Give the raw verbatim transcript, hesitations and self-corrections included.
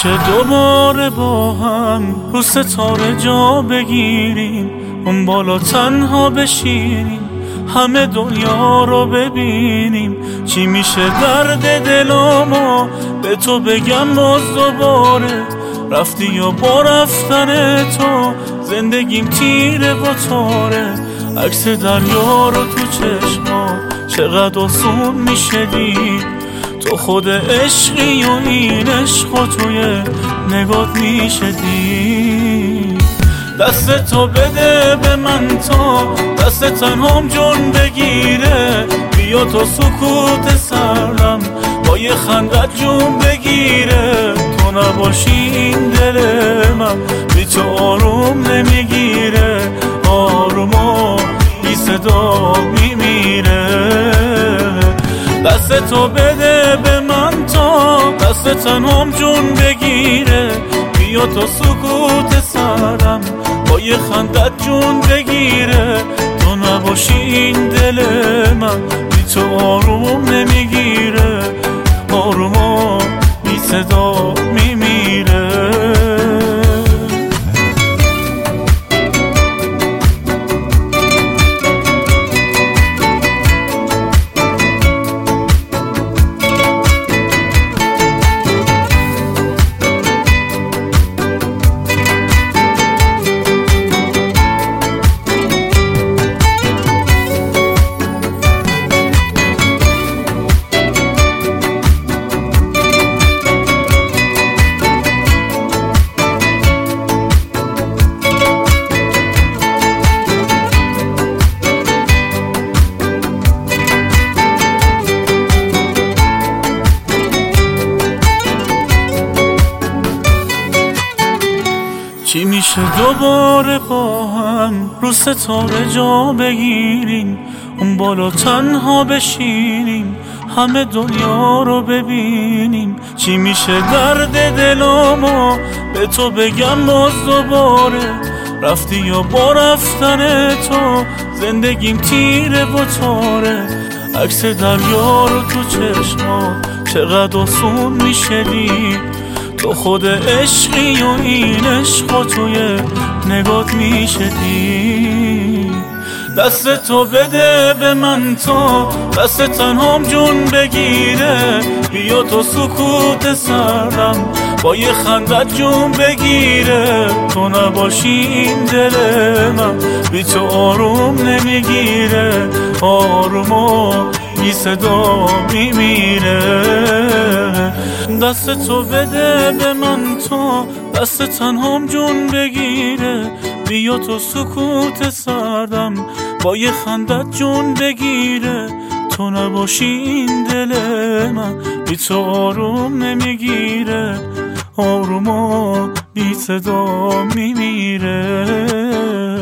میشه دوباره با هم رو ستاره جا بگیریم، اون بالا تنها بشینیم، همه دنیا رو ببینیم؟ چی میشه درد دلامو به تو بگم باز دوباره؟ رفتی یا با رفتن تو زندگیم تیره و تاره، عکس دریا رو تو چشما چقدر آسون میشه دید، تو خود عشقی و این عشق و توی نگات میشه دید. دست تو بده به من تا دست تنهام جون بگیره، بیا تا سکوت سرم با یه خندت جون بگیره، تو نباشی این دل من بی تو آروم نمیگیره، آرومو بی صدا میمیره. دست تو بده به من تا دست تنهام جون بگیره، بیا تا سکوت سرم با یه خندت جون بگیره، تو نباشی این دل من بی تو آروم نمیگیره، آرومو بی صدا میمیره. چی میشه دوباره با هم رو ستاره جا بگیریم، اون بالا تنها بشینیم، همه دنیا رو ببینیم؟ چی میشه درد دلامو به تو بگم باز دوباره؟ رفتی یا با رفتن تو زندگیم تیره و تاره، عکس دریا رو تو چشما چقدر آسون میشه دید، تو خود عشقی و این عشق و توی نگات میشه دید. دست تو بده به من تا دست تنهام جون بگیره، بیا تو سکوت سرم با یه خندت جون بگیره، تو نباشی این دل من بی تو آروم نمیگیره، آرومو بی صدا میمیره. دست تو بده به من تا دست تنهام جون بگیره، بیا تو سکوت سردم با یه خندت جون بگیره، تو نباشی این دل من بی تو آروم نمیگیره، آرومو بی صدا میمیره.